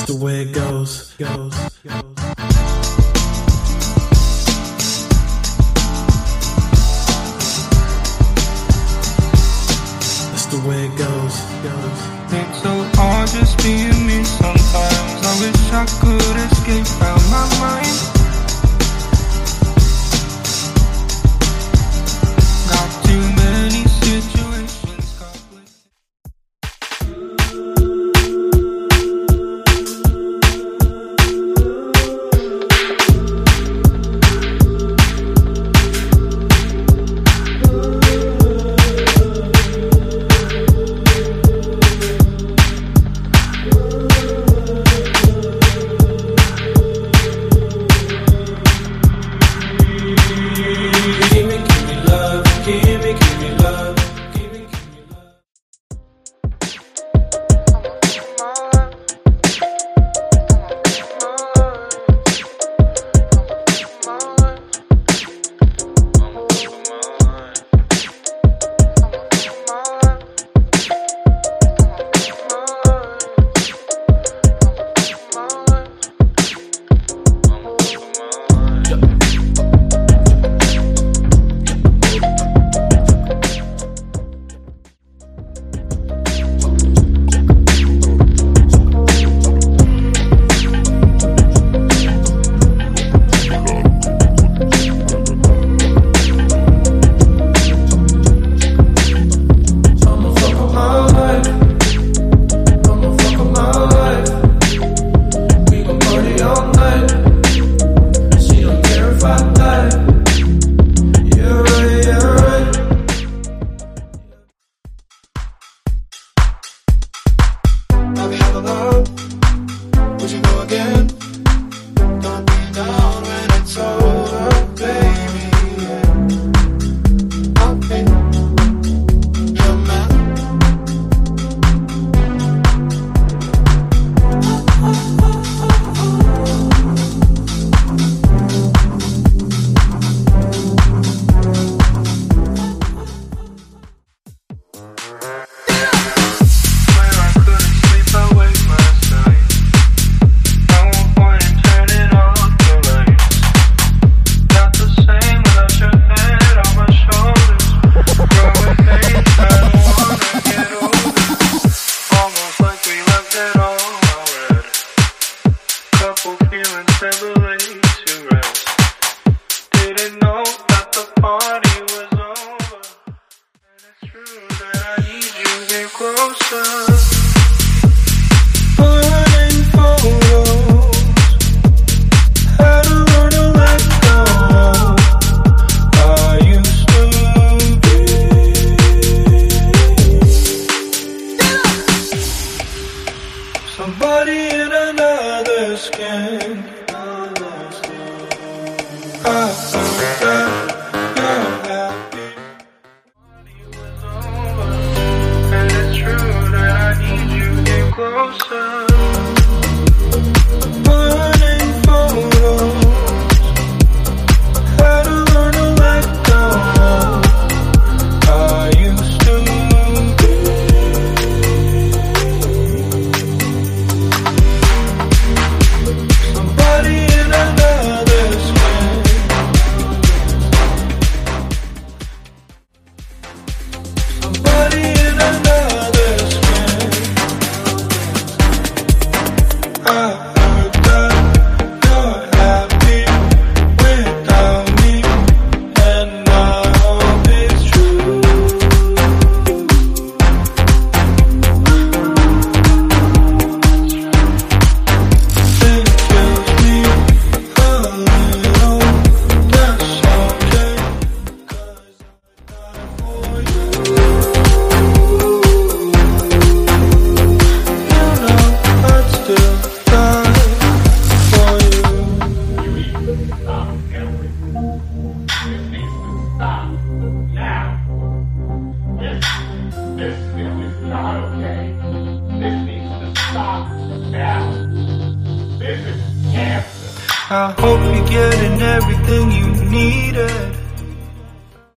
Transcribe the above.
That's the way it goes. That's the way it goes. It's so hard just being me sometimes. I wish I could escape out my mind. Got too many situations complicated. Would you go again? Don't be down when it's over, baby. Okay, you're mad. Didn't know that the party was over. And it's true that I need you to get closer. Burning photos, had to learn to let go. I used to be somebody in another skin. I thought that you're happy. Party was over, and it's true that I need you to get closer. Burning photos, had to learn to let go. I used to be somebody in another skin. Somebody in another skin. I heard that you're happy without me, and I hope it's true. It kills me a little, that's okay, 'cause I die for you. I'd still die for you. You need to stop, Henry. This needs to stop now. This is not okay. This needs to stop now. This is cancer. I hope you're getting everything you needed.